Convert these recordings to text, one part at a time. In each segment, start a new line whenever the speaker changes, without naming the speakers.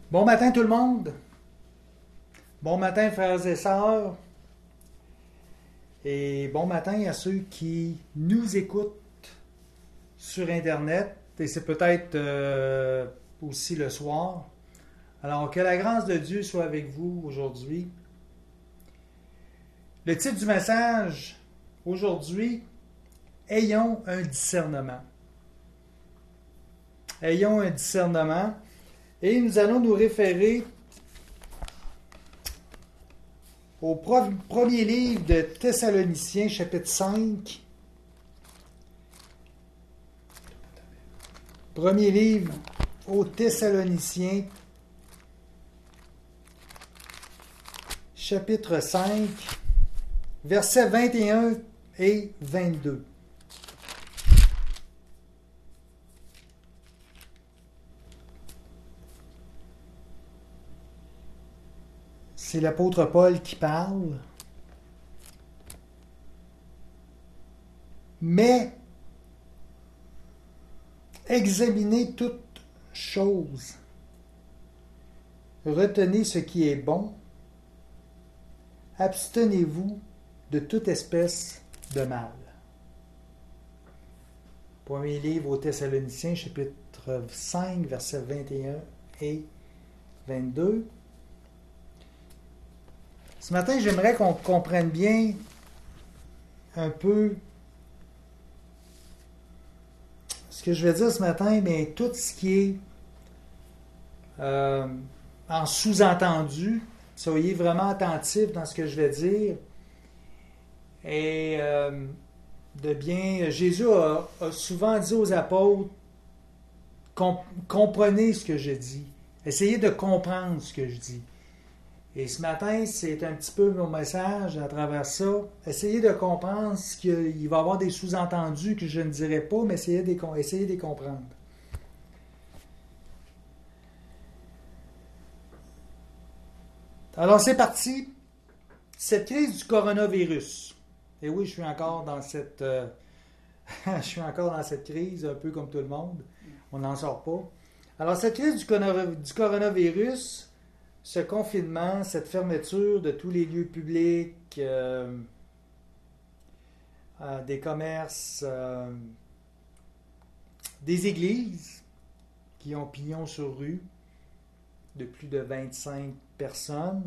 Bon matin tout le monde. Bon matin frères et sœurs. Et bon matin à ceux qui nous écoutent sur Internet. Et c'est peut-être aussi le soir. Alors que la grâce de Dieu soit avec vous aujourd'hui. Le titre du message aujourd'hui, ayons un discernement. Ayons un discernement. Et nous allons nous référer au premier livre de Thessaloniciens, chapitre 5. Premier livre aux Thessaloniciens, chapitre 5, versets 21 et 22. C'est l'apôtre Paul qui parle. Mais examinez toutes choses. Retenez ce qui est bon. Abstenez-vous de toute espèce de mal. Premier livre aux Thessaloniciens, chapitre 5, versets 21 et 22. Ce matin, j'aimerais qu'on comprenne bien un peu ce que je vais dire ce matin, mais tout ce qui est en sous-entendu, soyez vraiment attentifs dans ce que je vais dire. Et de bien, Jésus a souvent dit aux apôtres, comprenez ce que je dis. Essayez de comprendre ce que je dis. Et ce matin, c'est un petit peu mon message à travers ça. Essayez de comprendre ce qu'il va y avoir des sous-entendus que je ne dirai pas, mais essayez de les comprendre. Alors, c'est parti. Cette crise du coronavirus. Et oui, je suis encore dans cette crise, un peu comme tout le monde. On n'en sort pas. Alors, cette crise du coronavirus, ce confinement, cette fermeture de tous les lieux publics, des commerces, des églises qui ont pignon sur rue de plus de 25 personnes.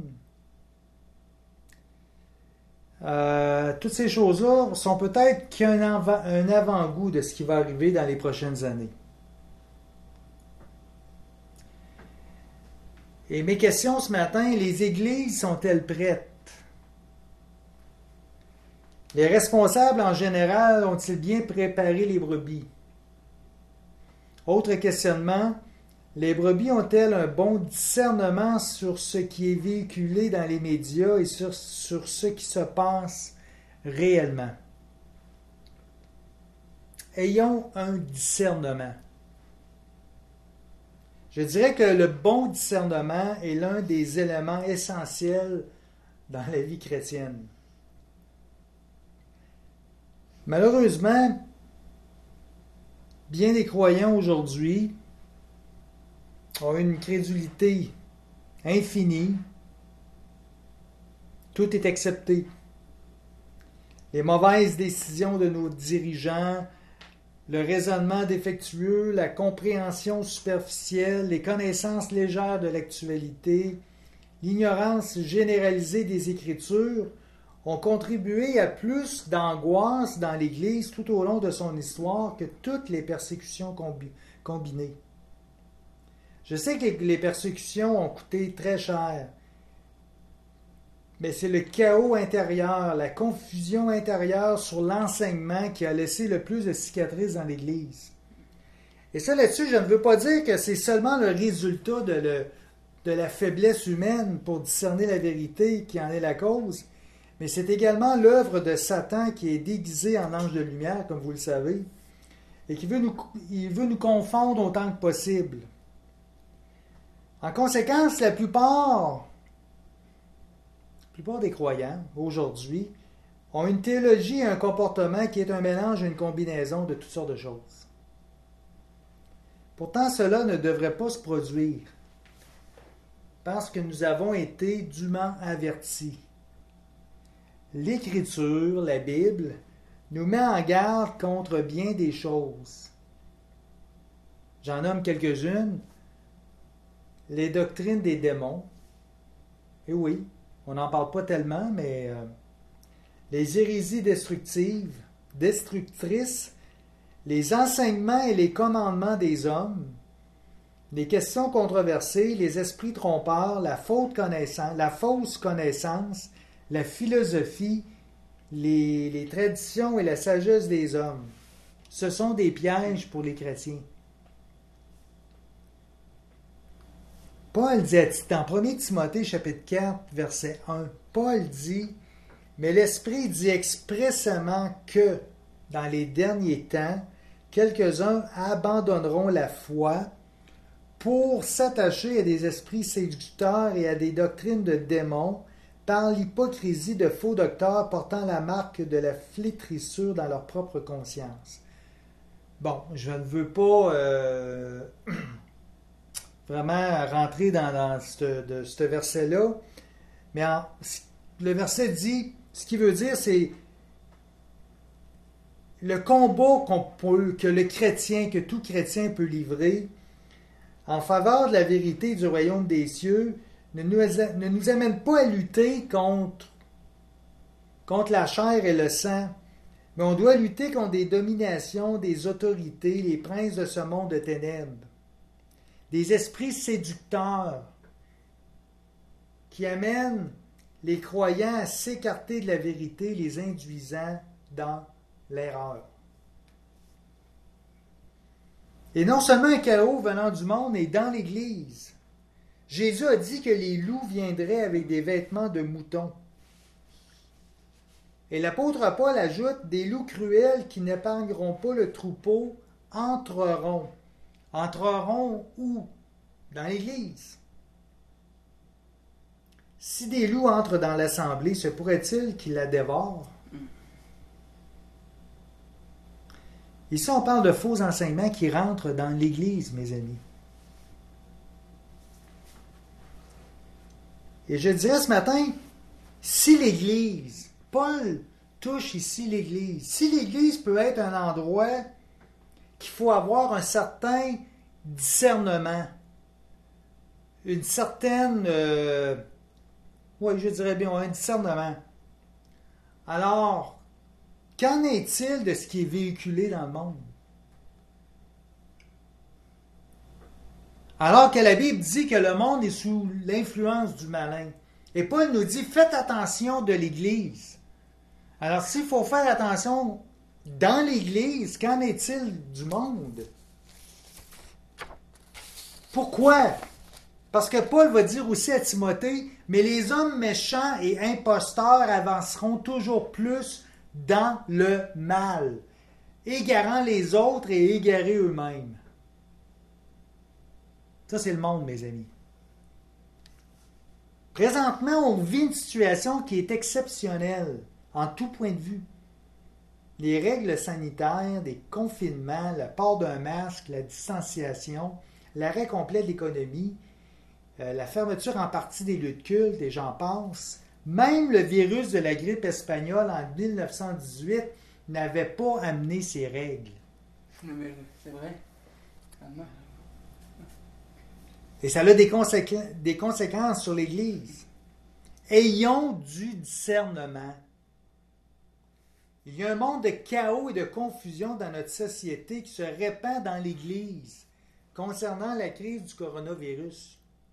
Toutes ces choses-là sont peut-être qu'un avant-goût de ce qui va arriver dans les prochaines années. Et mes questions ce matin, les églises sont-elles prêtes? Les responsables en général ont-ils bien préparé les brebis? Autre questionnement, les brebis ont-elles un bon discernement sur ce qui est véhiculé dans les médias et sur ce qui se passe réellement? Ayons un discernement. Je dirais que le bon discernement est l'un des éléments essentiels dans la vie chrétienne. Malheureusement, bien des croyants aujourd'hui ont une crédulité infinie. Tout est accepté. Les mauvaises décisions de nos dirigeants, le raisonnement défectueux, la compréhension superficielle, les connaissances légères de l'actualité, l'ignorance généralisée des Écritures ont contribué à plus d'angoisse dans l'Église tout au long de son histoire que toutes les persécutions combinées. Je sais que les persécutions ont coûté très cher, mais c'est le chaos intérieur, la confusion intérieure sur l'enseignement qui a laissé le plus de cicatrices dans l'Église. Et ça, là-dessus, je ne veux pas dire que c'est seulement le résultat de la faiblesse humaine pour discerner la vérité qui en est la cause, mais c'est également l'œuvre de Satan qui est déguisé en ange de lumière, comme vous le savez, et qui veut nous confondre autant que possible. En conséquence, la plupart des croyants, aujourd'hui, ont une théologie et un comportement qui est un mélange et une combinaison de toutes sortes de choses. Pourtant, cela ne devrait pas se produire. parce que nous avons été dûment avertis. L'Écriture, la Bible, nous met en garde contre bien des choses. J'en nomme quelques-unes. Les doctrines des démons. Et oui, on n'en parle pas tellement, mais les hérésies destructrices, les enseignements et les commandements des hommes, les questions controversées, les esprits trompeurs, la fausse connaissance, la philosophie, les traditions et la sagesse des hommes. Ce sont des pièges pour les chrétiens. Paul dit dans 1 Timothée chapitre 4, verset 1, Paul dit, « Mais l'Esprit dit expressément que, dans les derniers temps, quelques-uns abandonneront la foi pour s'attacher à des esprits séducteurs et à des doctrines de démons par l'hypocrisie de faux docteurs portant la marque de la flétrissure dans leur propre conscience. » Bon, je ne veux pas vraiment rentrer dans ce verset-là, mais le verset dit, ce qu'il veut dire, c'est le combat que le chrétien, que tout chrétien peut livrer en faveur de la vérité du royaume des cieux, ne nous amène pas à lutter contre la chair et le sang, mais on doit lutter contre des dominations, des autorités, les princes de ce monde de ténèbres, des esprits séducteurs qui amènent les croyants à s'écarter de la vérité, les induisant dans l'erreur. Et non seulement un chaos venant du monde, mais dans l'Église. Jésus a dit que les loups viendraient avec des vêtements de mouton. Et l'apôtre Paul ajoute, des loups cruels qui n'épargneront pas le troupeau entreront. Entreront où? Dans l'Église. Si des loups entrent dans l'assemblée, se pourrait-il qu'ils la dévorent? Ici, on parle de faux enseignements qui rentrent dans l'Église, mes amis. Et je dirais ce matin, si l'Église, Paul touche ici l'Église, si l'Église peut être un endroit qu'il faut avoir un certain discernement, une certaine, je dirais bien, un discernement. Alors, qu'en est-il de ce qui est véhiculé dans le monde? Alors que la Bible dit que le monde est sous l'influence du malin. Et Paul nous dit, faites attention de l'Église. Alors, s'il faut faire attention dans l'Église, qu'en est-il du monde? Pourquoi? Parce que Paul va dire aussi à Timothée, mais les hommes méchants et imposteurs avanceront toujours plus dans le mal, égarant les autres et égarés eux-mêmes. Ça, c'est le monde, mes amis. Présentement, on vit une situation qui est exceptionnelle en tout point de vue. Les règles sanitaires, des confinements, le port d'un masque, la distanciation, l'arrêt complet de l'économie, la fermeture en partie des lieux de culte, et j'en passe. Même le virus de la grippe espagnole en 1918 n'avait pas amené ces règles.
C'est vrai.
Et ça a des conséquences sur l'Église. Ayons du discernement. Il y a un monde de chaos et de confusion dans notre société qui se répand dans l'Église concernant la crise du coronavirus.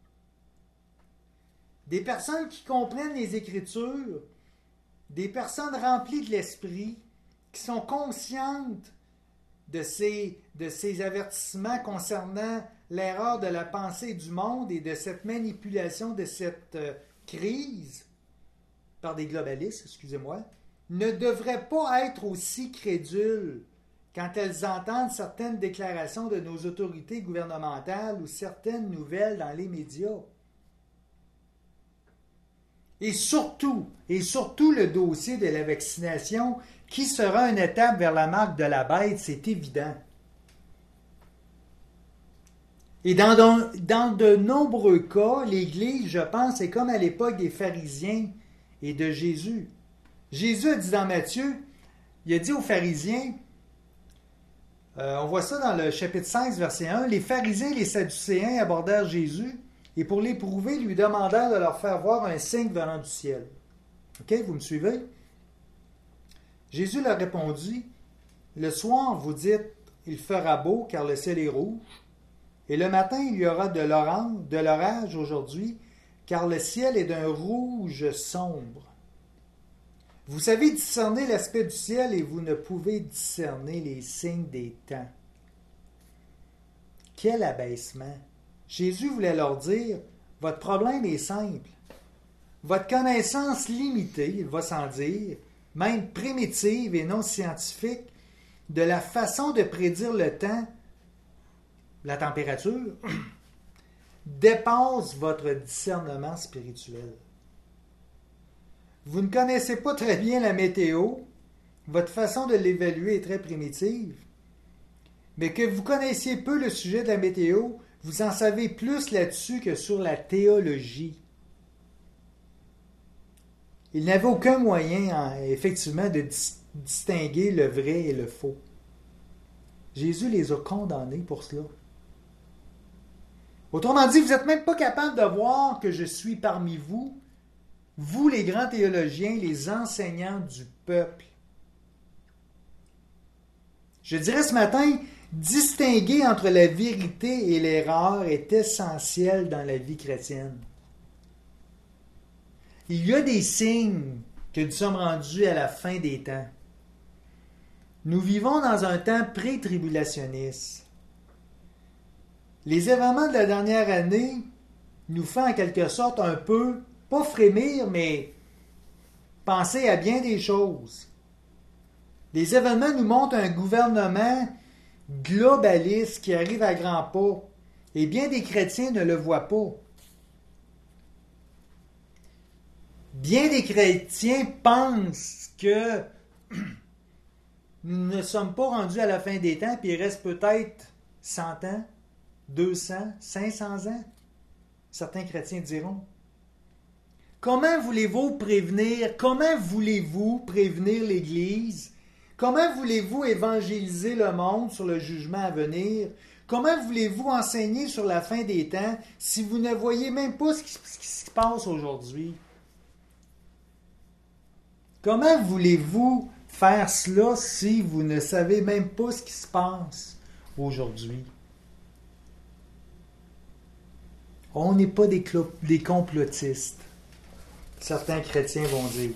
Des personnes qui comprennent les Écritures, des personnes remplies de l'Esprit, qui sont conscientes de ces avertissements concernant l'erreur de la pensée du monde et de cette manipulation de cette crise par des globalistes, ne devraient pas être aussi crédules quand elles entendent certaines déclarations de nos autorités gouvernementales ou certaines nouvelles dans les médias. Et surtout le dossier de la vaccination qui sera une étape vers la marque de la bête, c'est évident. Et dans de nombreux cas, l'Église, je pense, est comme à l'époque des pharisiens et de Jésus. Jésus a dit dans Matthieu, il a dit aux pharisiens, on voit ça dans le chapitre 16, verset 1, les pharisiens et les sadducéens abordèrent Jésus et pour l'éprouver, lui demandèrent de leur faire voir un signe venant du ciel. OK, vous me suivez? Jésus leur répondit, le soir, vous dites, il fera beau car le ciel est rouge, et le matin, il y aura de l'orage aujourd'hui, car le ciel est d'un rouge sombre. Vous savez discerner l'aspect du ciel et vous ne pouvez discerner les signes des temps. Quel abaissement! Jésus voulait leur dire, votre problème est simple. Votre connaissance limitée, il va sans dire, même primitive et non scientifique, de la façon de prédire le temps, la température, dépasse votre discernement spirituel. Vous ne connaissez pas très bien la météo, votre façon de l'évaluer est très primitive, mais que vous connaissiez peu le sujet de la météo, vous en savez plus là-dessus que sur la théologie. Il n'avait aucun moyen, effectivement, de distinguer le vrai et le faux. Jésus les a condamnés pour cela. Autrement dit, vous n'êtes même pas capable de voir que je suis parmi vous, vous les grands théologiens, les enseignants du peuple. Je dirais ce matin, distinguer entre la vérité et l'erreur est essentiel dans la vie chrétienne. Il y a des signes que nous sommes rendus à la fin des temps. Nous vivons dans un temps pré-tribulationniste. Les événements de la dernière année nous font en quelque sorte un peu, pas frémir, mais penser à bien des choses. Les événements nous montrent un gouvernement globaliste qui arrive à grands pas, et bien des chrétiens ne le voient pas. Bien des chrétiens pensent que nous ne sommes pas rendus à la fin des temps, puis il reste peut-être 100 ans, 200, 500 ans. Certains chrétiens diront. Comment voulez-vous prévenir l'Église? Comment voulez-vous évangéliser le monde sur le jugement à venir? Comment voulez-vous enseigner sur la fin des temps si vous ne voyez même pas ce qui se passe aujourd'hui? Comment voulez-vous faire cela si vous ne savez même pas ce qui se passe aujourd'hui? On n'est pas des complotistes. Certains chrétiens vont dire.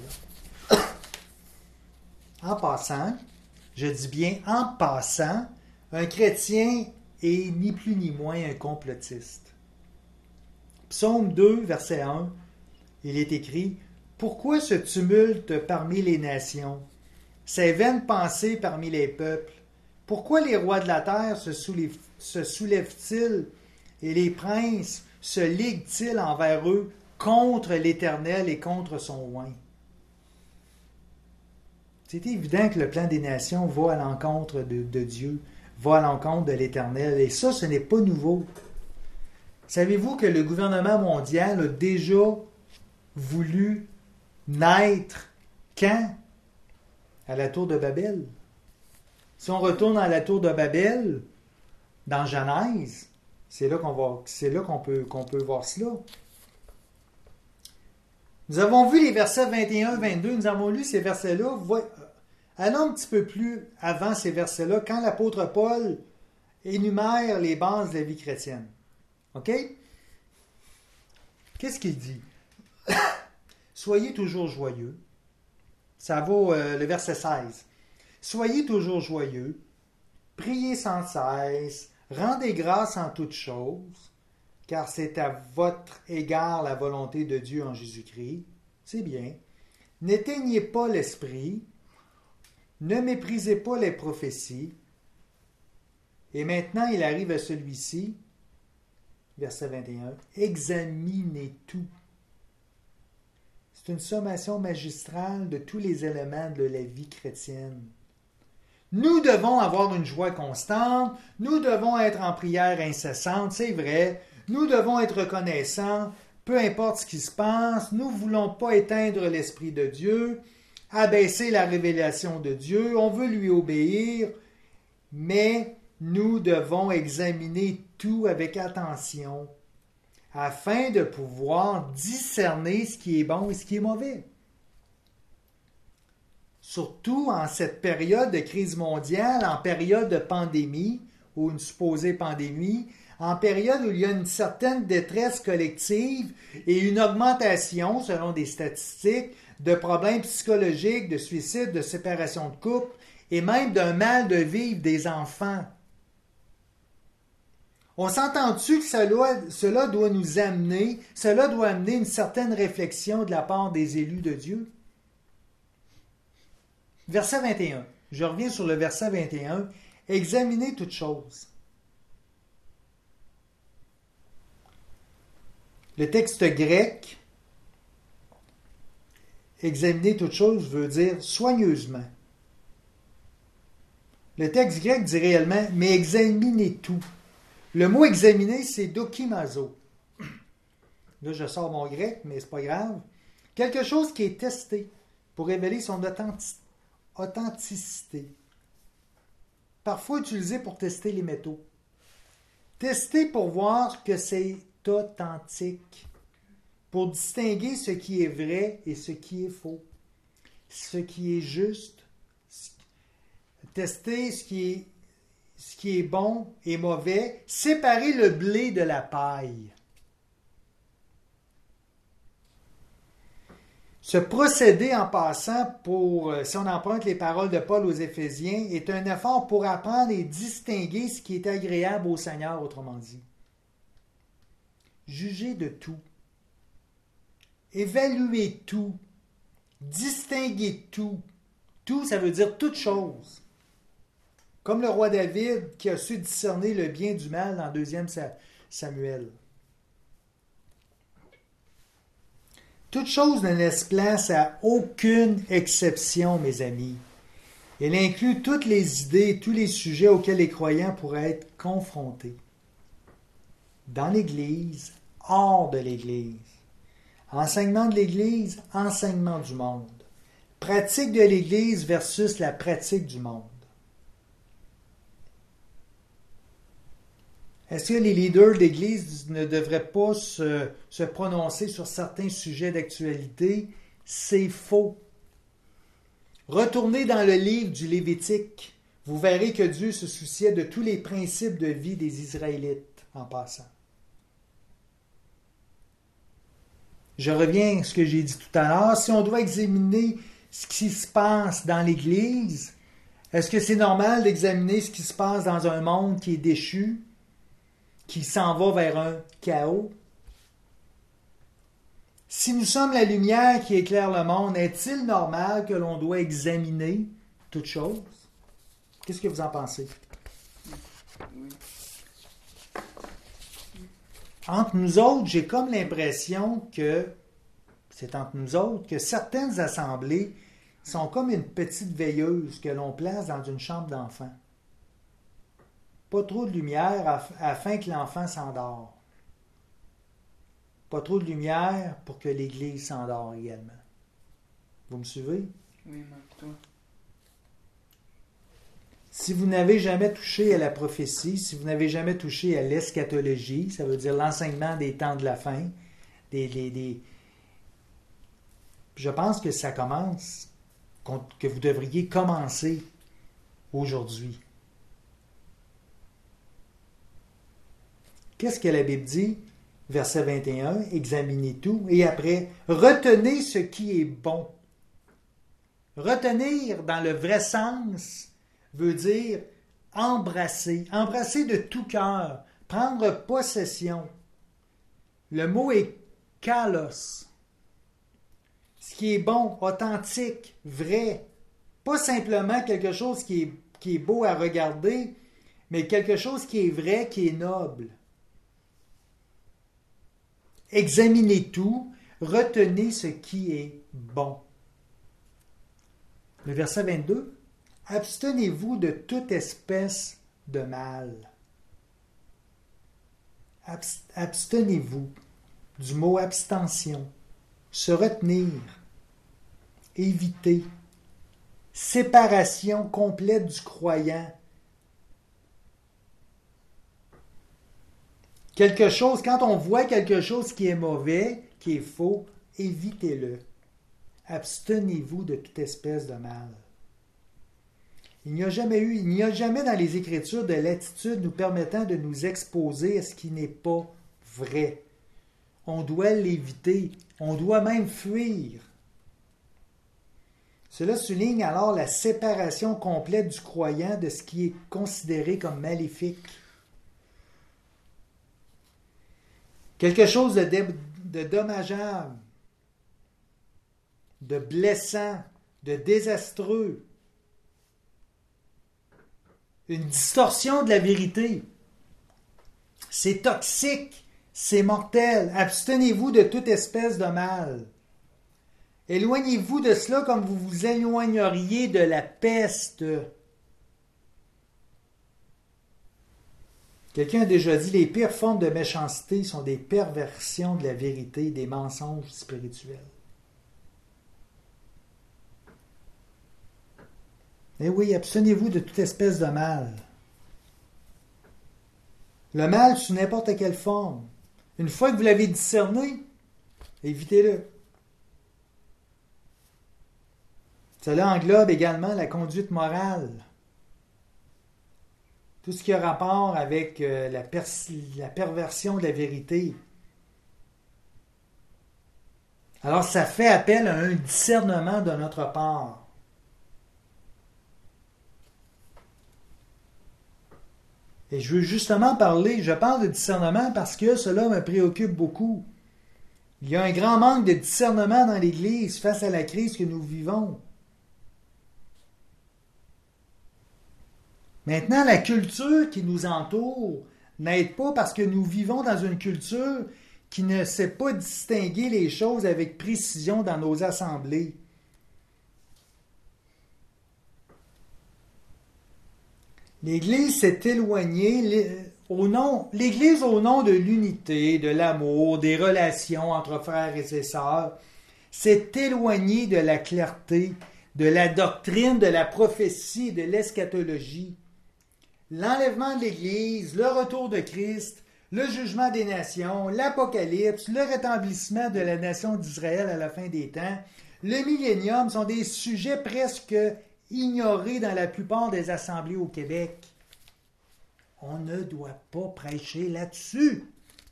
En passant, je dis bien en passant, un chrétien est ni plus ni moins un complotiste. Psaume 2, verset 1, il est écrit « Pourquoi ce tumulte parmi les nations, ces vaines pensées parmi les peuples? Pourquoi les rois de la terre se soulèvent-ils et les princes se liguent-ils envers eux contre l'Éternel et contre son oint? » C'est évident que le plan des nations va à l'encontre de Dieu, va à l'encontre de l'Éternel. Et ça, ce n'est pas nouveau. Savez-vous que le gouvernement mondial a déjà voulu naître quand? À la tour de Babel. Si on retourne à la tour de Babel, dans Genèse, c'est là qu'on peut voir cela. Nous avons vu les versets 21-22, nous avons lu ces versets-là. Allons un petit peu plus avant ces versets-là, quand l'apôtre Paul énumère les bases de la vie chrétienne. OK? Qu'est-ce qu'il dit? Soyez toujours joyeux. Ça vaut le verset 16. Soyez toujours joyeux, priez sans cesse, rendez grâce en toutes choses, car c'est à votre égard la volonté de Dieu en Jésus-Christ. C'est bien. N'éteignez pas l'esprit, ne méprisez pas les prophéties. Et maintenant, il arrive à celui-ci, verset 21, examinez tout. C'est une sommation magistrale de tous les éléments de la vie chrétienne. Nous devons avoir une joie constante, nous devons être en prière incessante, c'est vrai, nous devons être reconnaissants, peu importe ce qui se passe, nous ne voulons pas éteindre l'Esprit de Dieu, abaisser la révélation de Dieu, on veut lui obéir, mais nous devons examiner tout avec attention afin de pouvoir discerner ce qui est bon et ce qui est mauvais. Surtout en cette période de crise mondiale, en période de pandémie, ou une supposée pandémie, en période où il y a une certaine détresse collective et une augmentation, selon des statistiques, de problèmes psychologiques, de suicides, de séparation de couple, et même d'un mal de vivre des enfants. On s'entend-tu que cela doit nous amener, cela doit amener une certaine réflexion de la part des élus de Dieu? Verset 21. Je reviens sur le verset 21. Examinez toutes choses. Le texte grec, examiner toutes choses veut dire soigneusement. Le texte grec dit réellement, mais examinez tout. Le mot examiner, c'est dokimazo. Là, je sors mon grec, mais c'est pas grave. Quelque chose qui est testé pour révéler son authenticité. Parfois utilisé pour tester les métaux. Tester pour voir que c'est authentique. Pour distinguer ce qui est vrai et ce qui est faux. Ce qui est juste. Tester ce qui est bon et mauvais. Séparer le blé de la paille. Ce procédé, en passant, si on emprunte les paroles de Paul aux Éphésiens, est un effort pour apprendre et distinguer ce qui est agréable au Seigneur, autrement dit. Juger de tout. Évaluer tout. Distinguer tout. Tout, ça veut dire toute chose. Comme le roi David qui a su discerner le bien du mal dans 2 Samuel. Toute chose ne laisse place à aucune exception, mes amis. Elle inclut toutes les idées, tous les sujets auxquels les croyants pourraient être confrontés. Dans l'Église, hors de l'Église. Enseignement de l'Église, enseignement du monde. Pratique de l'Église versus la pratique du monde. Est-ce que les leaders d'Église ne devraient pas se prononcer sur certains sujets d'actualité? C'est faux. Retournez dans le livre du Lévitique. Vous verrez que Dieu se souciait de tous les principes de vie des Israélites en passant. Je reviens à ce que j'ai dit tout à l'heure. Si on doit examiner ce qui se passe dans l'Église, est-ce que c'est normal d'examiner ce qui se passe dans un monde qui est déchu? Qui s'en va vers un chaos? Si nous sommes la lumière qui éclaire le monde, est-il normal que l'on doit examiner toutes choses? Qu'est-ce que vous en pensez?
Oui.
Entre nous autres, j'ai comme l'impression que, c'est entre nous autres, que certaines assemblées sont comme une petite veilleuse que l'on place dans une chambre d'enfant. Pas trop de lumière afin que l'enfant s'endort. Pas trop de lumière pour que l'Église s'endort également. Vous me suivez?
Oui, mais toi.
Si vous n'avez jamais touché à la prophétie, si vous n'avez jamais touché à l'eschatologie, ça veut dire l'enseignement des temps de la fin, je pense que ça commence, que vous devriez commencer aujourd'hui. Qu'est-ce que la Bible dit? Verset 21, examinez tout. Et après, retenez ce qui est bon. Retenir, dans le vrai sens, veut dire embrasser. Embrasser de tout cœur. Prendre possession. Le mot est kalos. Ce qui est bon, authentique, vrai. Pas simplement quelque chose qui est beau à regarder, mais quelque chose qui est vrai, qui est noble. Examinez tout, retenez ce qui est bon. Le verset 22. Abstenez-vous de toute espèce de mal. Abstenez-vous du mot abstention. Se retenir. Éviter. Séparation complète du croyant. Quelque chose, quand on voit quelque chose qui est mauvais, qui est faux, évitez-le. Abstenez-vous de toute espèce de mal. Il n'y a jamais dans les Écritures de l'attitude nous permettant de nous exposer à ce qui n'est pas vrai. On doit l'éviter. On doit même fuir. Cela souligne alors la séparation complète du croyant de ce qui est considéré comme maléfique. Quelque chose de dommageable, de blessant, de désastreux. Une distorsion de la vérité. C'est toxique, c'est mortel. Abstenez-vous de toute espèce de mal. Éloignez-vous de cela comme vous vous éloigneriez de la peste. Quelqu'un a déjà dit, les pires formes de méchanceté sont des perversions de la vérité, des mensonges spirituels. Eh oui, abstenez-vous de toute espèce de mal. Le mal sous n'importe quelle forme. Une fois que vous l'avez discerné, évitez-le. Cela englobe également la conduite morale. Tout ce qui a rapport avec la perversion de la vérité. Alors, ça fait appel à un discernement de notre part. Et je veux justement je parle de discernement parce que cela me préoccupe beaucoup. Il y a un grand manque de discernement dans l'Église face à la crise que nous vivons. Maintenant, la culture qui nous entoure n'aide pas parce que nous vivons dans une culture qui ne sait pas distinguer les choses avec précision dans nos assemblées. L'Église s'est éloignée, l'Église au nom de l'unité, de l'amour, des relations entre frères et ses sœurs, s'est éloignée de la clarté, de la doctrine, de la prophétie, de l'eschatologie. L'enlèvement de l'Église, le retour de Christ, le jugement des nations, l'Apocalypse, le rétablissement de la nation d'Israël à la fin des temps, le millénium sont des sujets presque ignorés dans la plupart des assemblées au Québec. On ne doit pas prêcher là-dessus.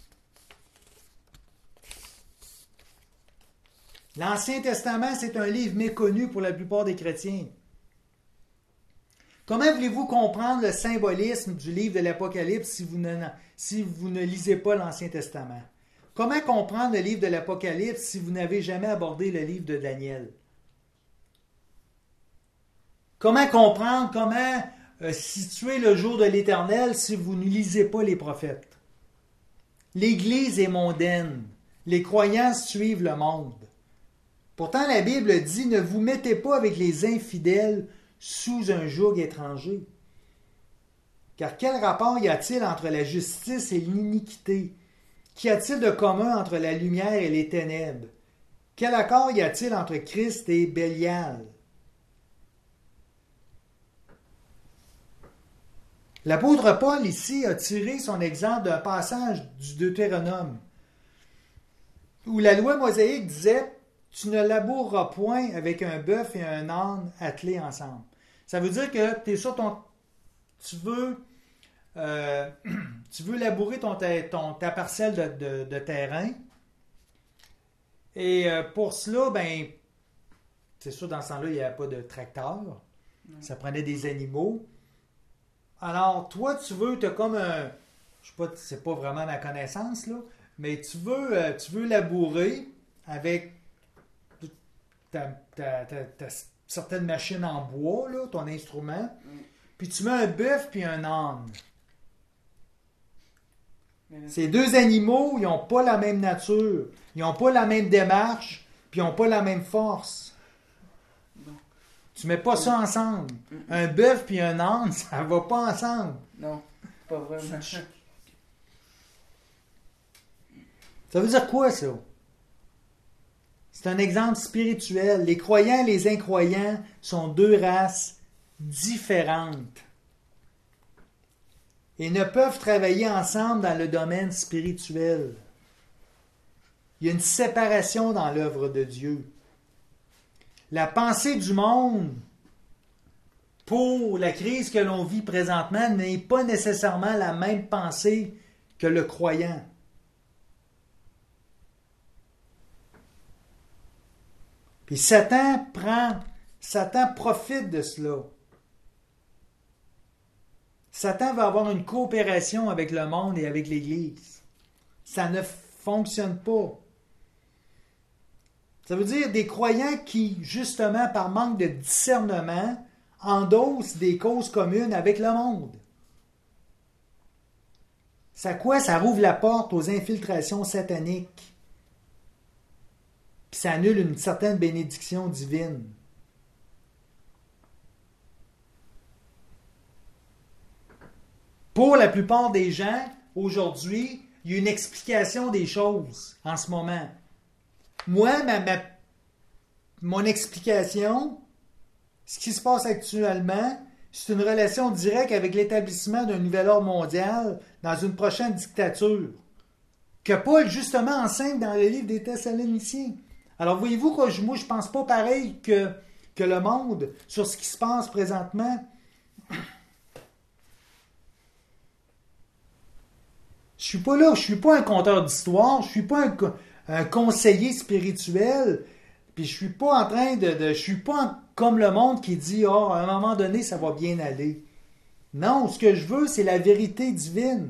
L'Ancien Testament, c'est un livre méconnu pour la plupart des chrétiens. Comment voulez-vous comprendre le symbolisme du livre de l'Apocalypse si vous ne lisez pas l'Ancien Testament? Comment comprendre le livre de l'Apocalypse si vous n'avez jamais abordé le livre de Daniel? Comment comprendre, situer le jour de l'Éternel si vous ne lisez pas les prophètes? L'Église est mondaine. Les croyants suivent le monde. Pourtant, la Bible dit « Ne vous mettez pas avec les infidèles sous un joug étranger. » Car quel rapport y a-t-il entre la justice et l'iniquité? Qu'y a-t-il de commun entre la lumière et les ténèbres? Quel accord y a-t-il entre Christ et Bélial? L'apôtre Paul, ici, a tiré son exemple d'un passage du Deutéronome, où la loi mosaïque disait « Tu ne laboureras point avec un bœuf et un âne attelés ensemble. » Ça veut dire que tu es sur tu veux labourer ta parcelle de terrain, et pour cela, c'est sûr, dans ce temps-là, il n'y avait pas de tracteur. Ça prenait des animaux. Alors, toi, tu veux, tu as comme un... Je sais pas, c'est pas vraiment ma connaissance, là, mais tu veux labourer avec ta certaine machine en bois, là, ton instrument, puis tu mets un bœuf puis un âne. Ces deux animaux, ils n'ont pas la même nature, ils n'ont pas la même démarche, puis ils n'ont pas la même force. Tu mets pas ça ensemble. Un bœuf puis un âne, ça va pas ensemble.
Non, pas vraiment.
Ça veut dire quoi, ça? C'est un exemple spirituel. Les croyants et les incroyants sont deux races différentes et ne peuvent travailler ensemble dans le domaine spirituel. Il y a une séparation dans l'œuvre de Dieu. La pensée du monde pour la crise que l'on vit présentement n'est pas nécessairement la même pensée que le croyant. Puis Satan profite de cela. Satan va avoir une coopération avec le monde et avec l'Église. Ça ne fonctionne pas. Ça veut dire des croyants qui, justement, par manque de discernement, endossent des causes communes avec le monde. Ça quoi? Ça rouvre la porte aux infiltrations sataniques. Puis ça annule une certaine bénédiction divine. Pour la plupart des gens, aujourd'hui, il y a une explication des choses en ce moment. Moi, mon explication, ce qui se passe actuellement, c'est une relation directe avec l'établissement d'un nouvel ordre mondial dans une prochaine dictature, que Paul, justement, enseigne dans le livre des Thessaloniciens. Alors, voyez-vous que moi, je ne pense pas pareil que le monde sur ce qui se passe présentement. Je suis pas là, je suis pas un conteur d'histoire, je suis pas un conseiller spirituel, puis je suis pas en train je suis pas comme le monde qui dit « Ah, à un moment donné, ça va bien aller ». Non, ce que je veux, c'est la vérité divine.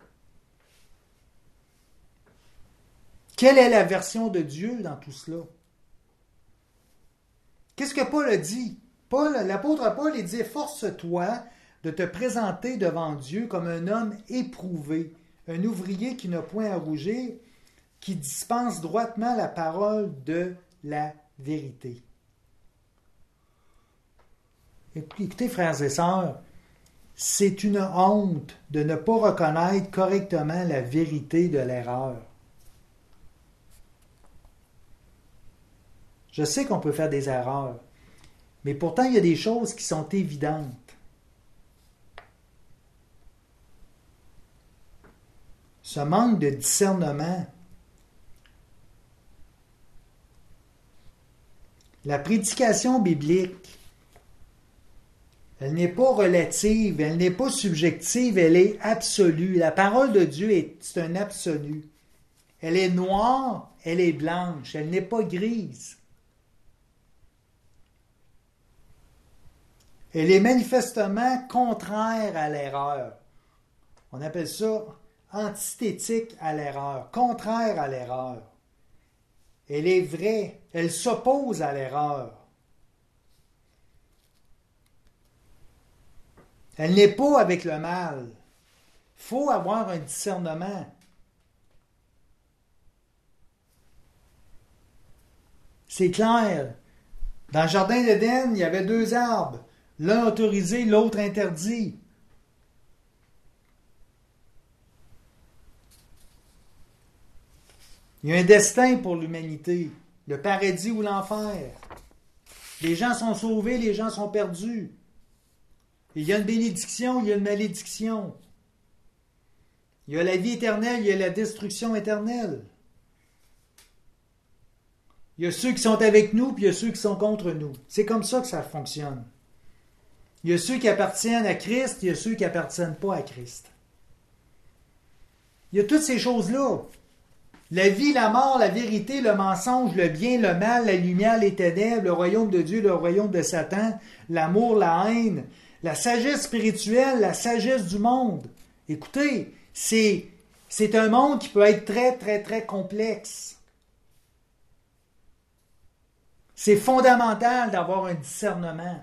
Quelle est la version de Dieu dans tout cela? Qu'est-ce que Paul a dit? L'apôtre Paul, il dit « Force-toi de te présenter devant Dieu comme un homme éprouvé, un ouvrier qui n'a point à rougir, qui dispense droitement la parole de la vérité. » Écoutez, frères et sœurs, c'est une honte de ne pas reconnaître correctement la vérité de l'erreur. Je sais qu'on peut faire des erreurs, mais pourtant il y a des choses qui sont évidentes. Ce manque de discernement, la prédication biblique, elle n'est pas relative, elle n'est pas subjective, elle est absolue. La parole de Dieu c'est un absolu. Elle est noire, elle est blanche, elle n'est pas grise. Elle est manifestement contraire à l'erreur. On appelle ça antithétique à l'erreur, contraire à l'erreur. Elle est vraie, elle s'oppose à l'erreur. Elle n'est pas avec le mal. Il faut avoir un discernement. C'est clair. Dans le jardin d'Éden, il y avait 2 arbres. L'un autorisé, l'autre interdit. Il y a un destin pour l'humanité, le paradis ou l'enfer. Les gens sont sauvés, les gens sont perdus. Il y a une bénédiction, il y a une malédiction. Il y a la vie éternelle, il y a la destruction éternelle. Il y a ceux qui sont avec nous, puis il y a ceux qui sont contre nous. C'est comme ça que ça fonctionne. Il y a ceux qui appartiennent à Christ, il y a ceux qui n'appartiennent pas à Christ. Il y a toutes ces choses-là. La vie, la mort, la vérité, le mensonge, le bien, le mal, la lumière, les ténèbres, le royaume de Dieu, le royaume de Satan, l'amour, la haine, la sagesse spirituelle, la sagesse du monde. Écoutez, c'est un monde qui peut être très, très, très complexe. C'est fondamental d'avoir un discernement.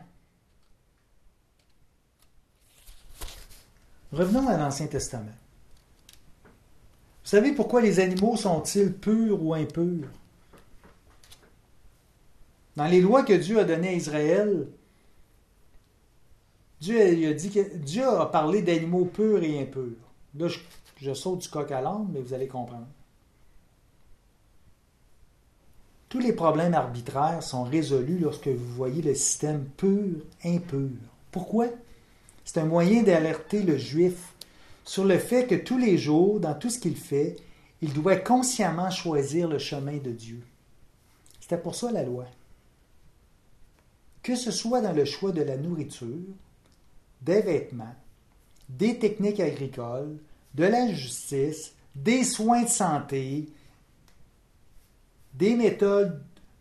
Revenons à l'Ancien Testament. Vous savez pourquoi les animaux sont-ils purs ou impurs? Dans les lois que Dieu a données à Israël, Dieu a parlé d'animaux purs et impurs. Là, je saute du coq à l'âne, mais vous allez comprendre. Tous les problèmes arbitraires sont résolus lorsque vous voyez le système pur-impur. Pourquoi? C'est un moyen d'alerter le juif sur le fait que tous les jours, dans tout ce qu'il fait, il doit consciemment choisir le chemin de Dieu. C'était pour ça la loi. Que ce soit dans le choix de la nourriture, des vêtements, des techniques agricoles, de la justice, des soins de santé, des méthodes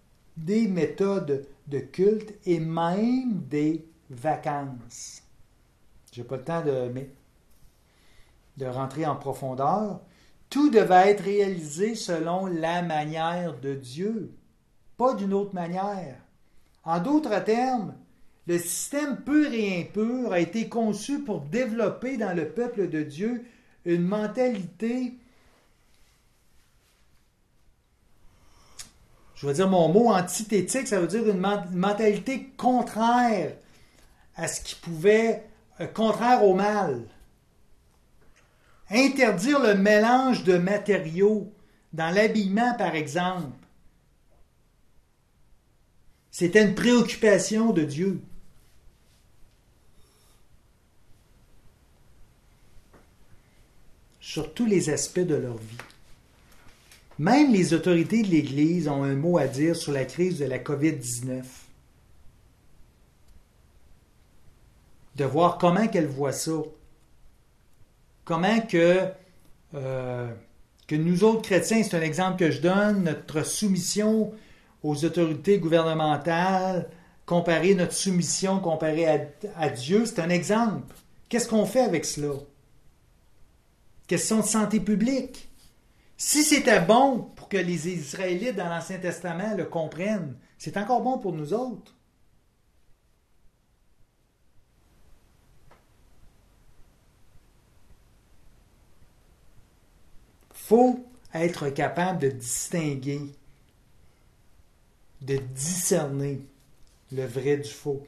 de culte et même des vacances. Je n'ai pas le temps de rentrer en profondeur. Tout devait être réalisé selon la manière de Dieu, pas d'une autre manière. En d'autres termes, le système pur et impur a été conçu pour développer dans le peuple de Dieu une mentalité, je vais dire mon mot antithétique, ça veut dire une mentalité contraire à ce qui pouvait, contraire au mal. Interdire le mélange de matériaux dans l'habillement, par exemple. C'était une préoccupation de Dieu. Sur tous les aspects de leur vie. Même les autorités de l'Église ont un mot à dire sur la crise de la COVID-19. De voir comment qu'elles voient ça. Comment que nous autres chrétiens, c'est un exemple que je donne, notre soumission aux autorités gouvernementales, notre soumission comparée à Dieu, c'est un exemple. Qu'est-ce qu'on fait avec cela? Question de santé publique. Si c'était bon pour que les Israélites dans l'Ancien Testament le comprennent, c'est encore bon pour nous autres. Il faut être capable de distinguer, de discerner le vrai du faux.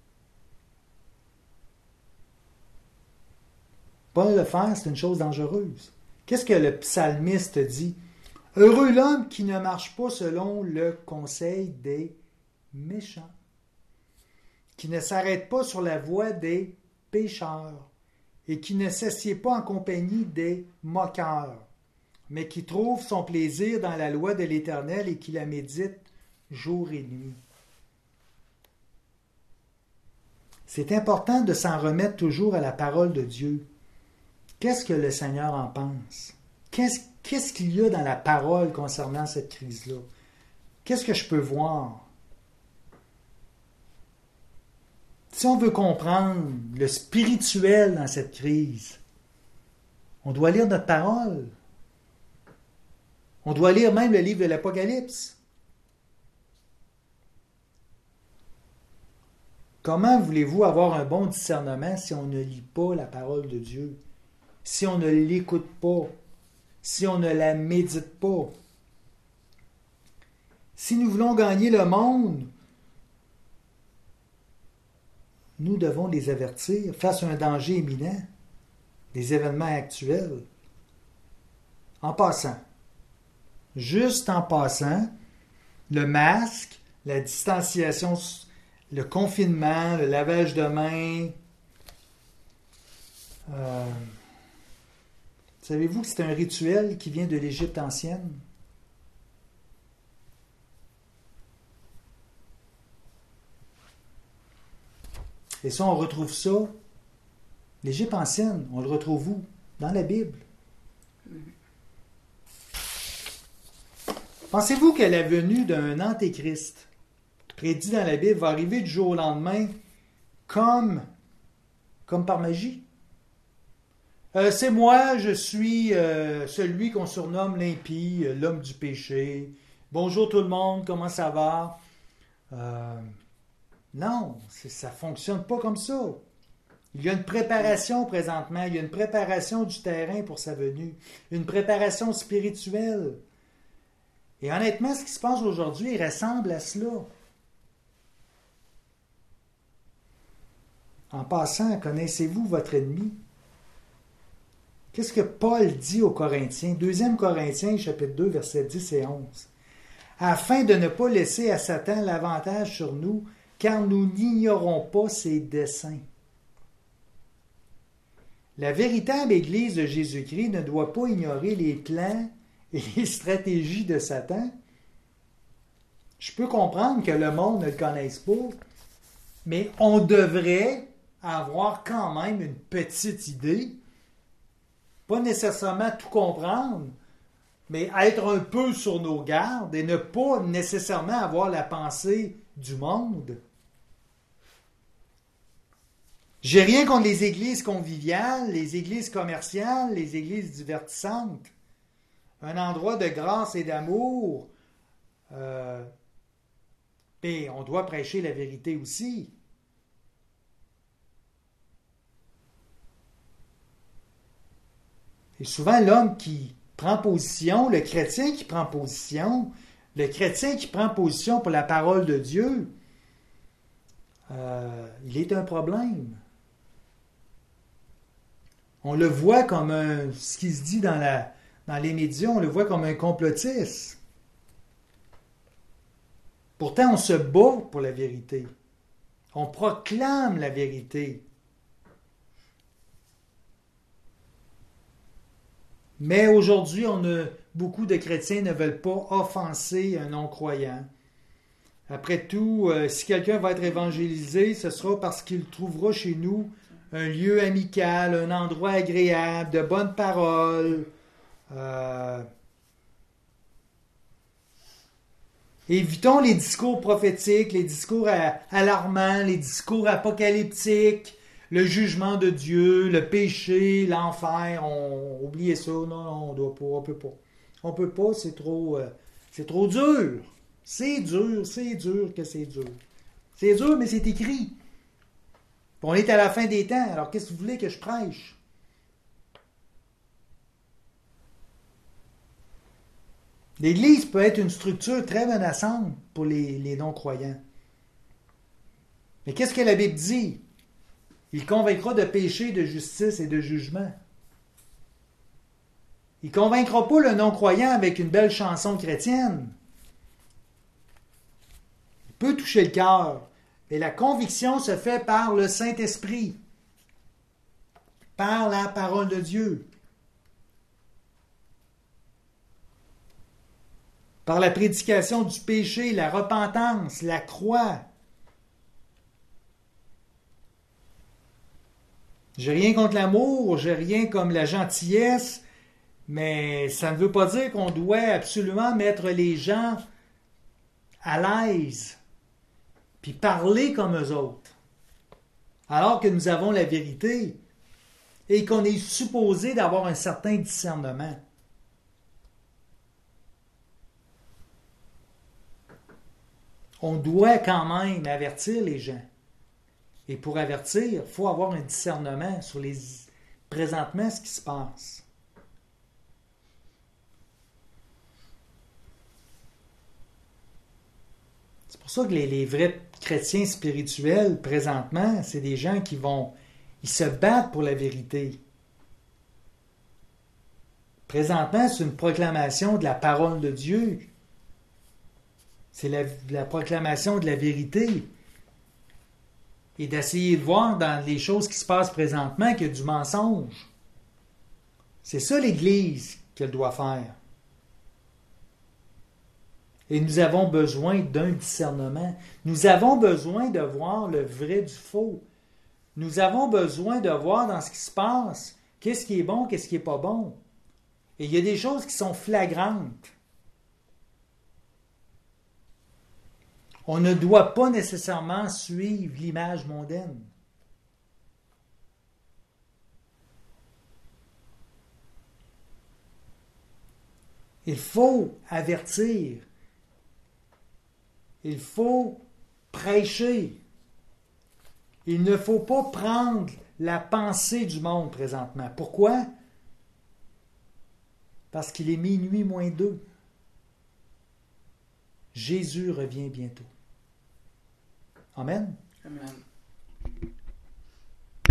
Pas le faire, c'est une chose dangereuse. Qu'est-ce que le psalmiste dit? Heureux l'homme qui ne marche pas selon le conseil des méchants, qui ne s'arrête pas sur la voie des pécheurs et qui ne s'assied pas en compagnie des moqueurs, mais qui trouve son plaisir dans la loi de l'Éternel et qui la médite jour et nuit. C'est important de s'en remettre toujours à la parole de Dieu. Qu'est-ce que le Seigneur en pense? Qu'est-ce qu'il y a dans la parole concernant cette crise-là? Qu'est-ce que je peux voir? Si on veut comprendre le spirituel dans cette crise, on doit lire notre parole. On doit lire même le livre de l'Apocalypse. Comment voulez-vous avoir un bon discernement si on ne lit pas la parole de Dieu? Si on ne l'écoute pas? Si on ne la médite pas? Si nous voulons gagner le monde, nous devons les avertir face à un danger imminent, des événements actuels. En passant, juste en passant, le masque, la distanciation, le confinement, le lavage de mains. Savez-vous que c'est un rituel qui vient de l'Égypte ancienne? Et ça, on retrouve ça. L'Égypte ancienne, on le retrouve où? Dans la Bible. Pensez-vous que la venue d'un antéchrist prédit dans la Bible va arriver du jour au lendemain comme par magie? C'est moi, je suis celui qu'on surnomme l'impie, l'homme du péché. Bonjour tout le monde, comment ça va? Non, ça ne fonctionne pas comme ça. Il y a une préparation présentement, il y a une préparation du terrain pour sa venue, une préparation spirituelle. Et honnêtement, ce qui se passe aujourd'hui ressemble à cela. En passant, connaissez-vous votre ennemi? Qu'est-ce que Paul dit aux Corinthiens? 2 Corinthiens, chapitre 2, versets 10 et 11. Afin de ne pas laisser à Satan l'avantage sur nous, car nous n'ignorons pas ses desseins. La véritable Église de Jésus-Christ ne doit pas ignorer les plans et les stratégies de Satan. Je peux comprendre que le monde ne le connaisse pas, mais on devrait avoir quand même une petite idée. Pas nécessairement tout comprendre, mais être un peu sur nos gardes et ne pas nécessairement avoir la pensée du monde. J'ai rien contre les églises conviviales, les églises commerciales, les églises divertissantes. Un endroit de grâce et d'amour. Mais on doit prêcher la vérité aussi. Et souvent, l'homme qui prend position, le chrétien qui prend position, le chrétien qui prend position pour la parole de Dieu, il est un problème. On le voit comme ce qui se dit dans les médias, on le voit comme un complotiste. Pourtant, on se bat pour la vérité. On proclame la vérité. Mais aujourd'hui, beaucoup de chrétiens ne veulent pas offenser un non-croyant. Après tout, si quelqu'un va être évangélisé, ce sera parce qu'il trouvera chez nous un lieu amical, un endroit agréable, de bonnes paroles. Évitons les discours prophétiques, les discours alarmants, les discours apocalyptiques, le jugement de Dieu, le péché, l'enfer. Oubliez ça, non, on doit pas, on peut pas. On peut pas, c'est trop dur. C'est dur que c'est dur. C'est dur, mais c'est écrit. On est à la fin des temps, alors qu'est-ce que vous voulez que je prêche? L'Église peut être une structure très menaçante pour les non-croyants. Mais qu'est-ce que la Bible dit? Il convaincra de péché, de justice et de jugement. Il ne convaincra pas le non-croyant avec une belle chanson chrétienne. Il peut toucher le cœur. Et la conviction se fait par le Saint-Esprit, par la parole de Dieu, par la prédication du péché, la repentance, la croix. J'ai rien contre l'amour, j'ai rien comme la gentillesse, mais ça ne veut pas dire qu'on doit absolument mettre les gens à l'aise puis parler comme eux autres, alors que nous avons la vérité et qu'on est supposé d'avoir un certain discernement. On doit quand même avertir les gens. Et pour avertir, il faut avoir un discernement sur présentement ce qui se passe. C'est pour ça que les vrais chrétiens spirituels, présentement, c'est des gens ils se battent pour la vérité. Présentement, c'est une proclamation de la parole de Dieu. C'est la proclamation de la vérité. Et d'essayer de voir dans les choses qui se passent présentement qu'il y a du mensonge. C'est ça l'Église qu'elle doit faire. Et nous avons besoin d'un discernement. Nous avons besoin de voir le vrai du faux. Nous avons besoin de voir dans ce qui se passe qu'est-ce qui est bon, qu'est-ce qui n'est pas bon. Et il y a des choses qui sont flagrantes. On ne doit pas nécessairement suivre l'image mondaine. Il faut avertir. Il faut prêcher. Il ne faut pas prendre la pensée du monde présentement. Pourquoi? Parce qu'il est minuit moins 2. Jésus revient bientôt. Amen.
Amen.